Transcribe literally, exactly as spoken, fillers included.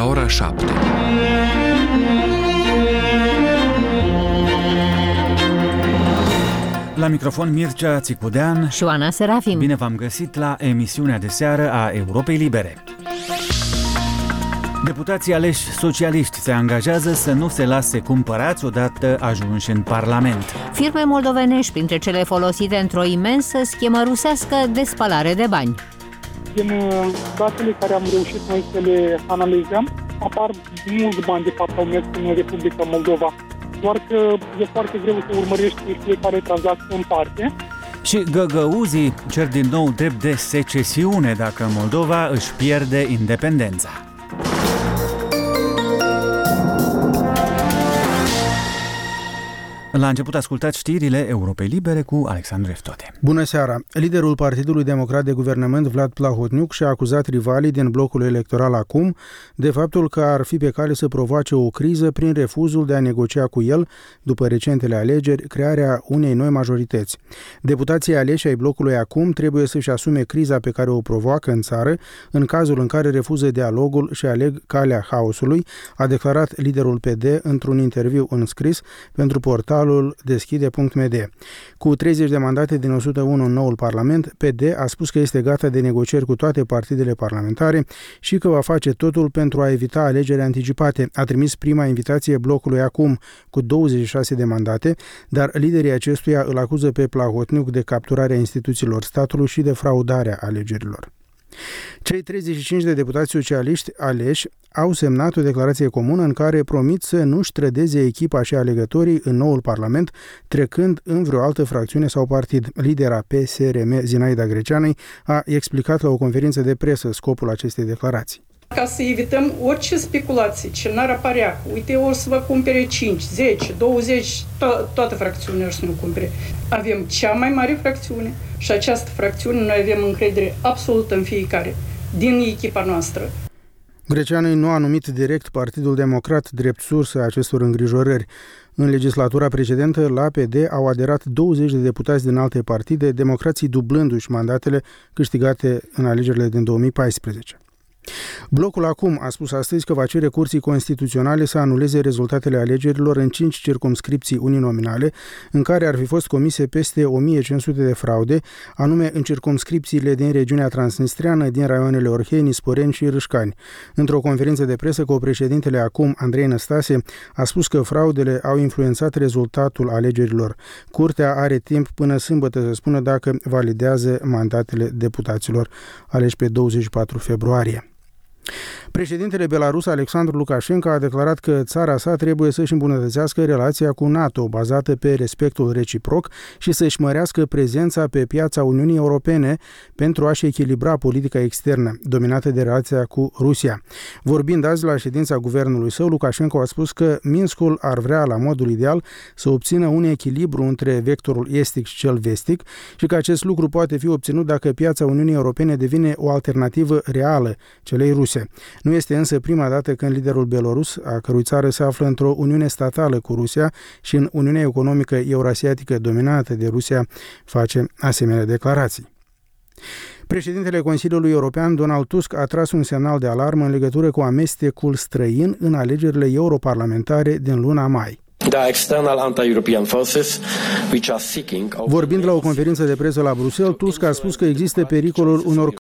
ora șapte. La microfon Mircea Țicudean și Oana Serafim. Bine v-am găsit la emisiunea de seară a Europei Libere. Deputații aleși socialiști se angajează să nu se lase cumpărați odată ajunși în Parlament. Firme moldovenești printre cele folosite într-o imensă schemă rusească de spălare de bani. Din datele care am reușit noi să le analizăm, apar mulți bani de fapt au mers în Republica Moldova. Doar că e foarte greu să urmărești fiecare tranzacție în parte. Și găgăuzii cer din nou drept de secesiune dacă Moldova își pierde independența. La început ascultați știrile Europei Libere cu Alexandru Eftote. Bună seara! Liderul Partidului Democrat de Guvernământ, Vlad Plahotniuc, și-a acuzat rivalii din blocul electoral Acum de faptul că ar fi pe cale să provoace o criză prin refuzul de a negocia cu el, după recentele alegeri, crearea unei noi majorități. Deputații aleși ai blocului Acum trebuie să-și asume criza pe care o provoacă în țară în cazul în care refuză dialogul și aleg calea haosului, a declarat liderul P D într-un interviu înscris pentru portalul deschide punct m d. Cu treizeci de mandate din o sută unu în noul Parlament, P D a spus că este gata de negocieri cu toate partidele parlamentare și că va face totul pentru a evita alegeri anticipate. A trimis prima invitație blocului Acum cu douăzeci și șase de mandate, dar liderii acestuia îl acuză pe Plahotniuc de capturarea instituțiilor statului și de fraudarea alegerilor. Cei treizeci și cinci de deputați socialiști aleși au semnat o declarație comună în care promit să nu-și trădeze echipa și alegătorii în noul Parlament, trecând în vreo altă fracțiune sau partid. Lidera P S R M, Zinaida Greceanei, a explicat la o conferință de presă scopul acestei declarații. Ca să evităm orice speculații ce n-ar apărea, uite, o să vă cumpere cinci, zece, douăzeci, to- toată fracțiunea o să nu cumpere. Avem cea mai mare fracțiune și această fracțiune noi avem încredere absolută în fiecare din echipa noastră. Greceanei nu a numit direct Partidul Democrat drept sursă a acestor îngrijorări. În legislatura precedentă, la P D au aderat douăzeci de deputați din alte partide, democrații dublându-și mandatele câștigate în alegerile din două mii paisprezece. Blocul Acum a spus astăzi că va cere Curții Constituționale să anuleze rezultatele alegerilor în cinci circumscripții uninominale, în care ar fi fost comise peste o mie cinci sute de fraude, anume în circumscripțiile din regiunea transnistreană, din raioanele Orheni, Sporeni și Râșcani. Într-o conferință de presă, co-președintele Acum, Andrei Năstase, a spus că fraudele au influențat rezultatul alegerilor. Curtea are timp până sâmbătă să spună dacă validează mandatele deputaților aleși pe douăzeci și patru februarie. Președintele belarus Alexandru Lukashenko a declarat că țara sa trebuie să-și îmbunătățească relația cu NATO, bazată pe respectul reciproc, și să-și mărească prezența pe piața Uniunii Europene pentru a-și echilibra politica externă, dominată de relația cu Rusia. Vorbind azi la ședința guvernului său, Lukashenko a spus că Minskul ar vrea, la modul ideal, să obțină un echilibru între vectorul estic și cel vestic și că acest lucru poate fi obținut dacă piața Uniunii Europene devine o alternativă reală celei ruse. Nu este însă prima dată când liderul belorus, a cărui țară se află într-o uniune statală cu Rusia și în Uniunea Economică Eurasiatică dominată de Rusia, face asemenea declarații. Președintele Consiliului European, Donald Tusk, a tras un semnal de alarmă în legătură cu amestecul străin în alegerile europarlamentare din luna mai. Vorbind la o conferință de presă la Bruxelles, Tusk a spus că există pericolul unor